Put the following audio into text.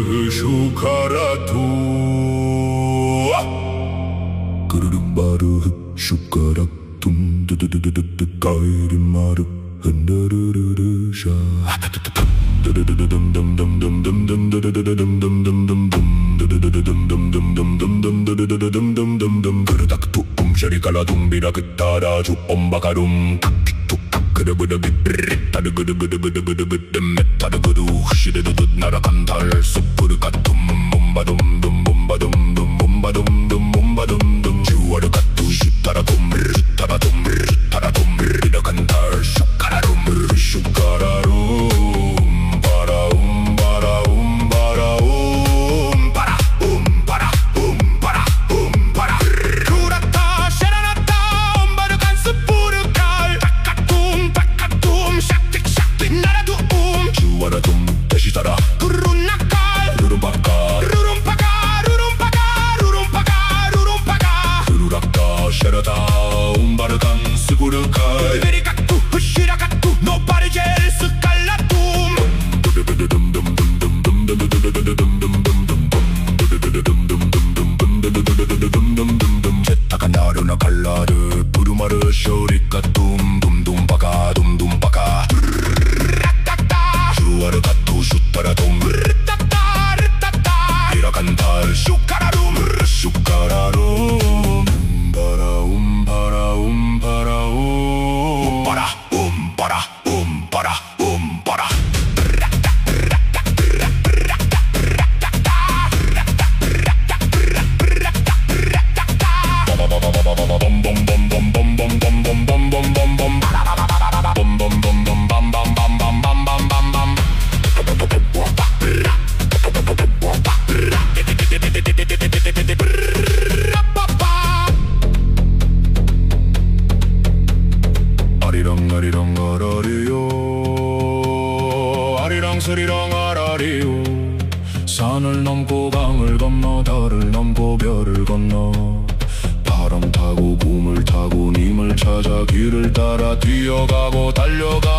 슈카라투 그르르마르 슈카락 둠두두두두두 까이리마르 흔드르르르샤 그르닥투 샤리칼라 둠비라 그타라주 엄바가룸 그르브르비브리 타르그르그르그르그르그르 메타르그르 시르르르 나라간달 수프르가툼 몬바둠둠 몬바둠둠 몬바둠둠 몬바둠둠 주와르가투 슈타라둠 슈타라둠 슈타라둠 리라간달 슈카라룸 슈카라룸 바라움 바라움 바라움 바라 바라 바라 바라 쿠라타 샤라나타 엄바르간 스푸르칼 닥카툼 샥틱 샥틱 나라둠 주와라둠 다시 살아 구르run나칼 루룸바카 루룸파가 루룸파가 루룸파가 루룸파가 루루락다 샤라다 엄바르간 스푸르칼 베리가투 후시라가투 노파르젤 스칼라툼 제타가 나르나 칼라르 부르마르 쇼리카툼 둠둠바가 둠둠바가 주아르가투 슈타라둠 르따따 르따따 이라간달 슈카라룸 슈카라룸 바라움 바라움 바라움 바라 바라 바라 바라 아리랑 아리랑 아라리요 아리랑 스리랑 아라리요 산을 넘고 강을 건너 달을 넘고 별을 건너 바람 타고 꿈을 타고 님을 찾아 길을 따라 뛰어가고 달려가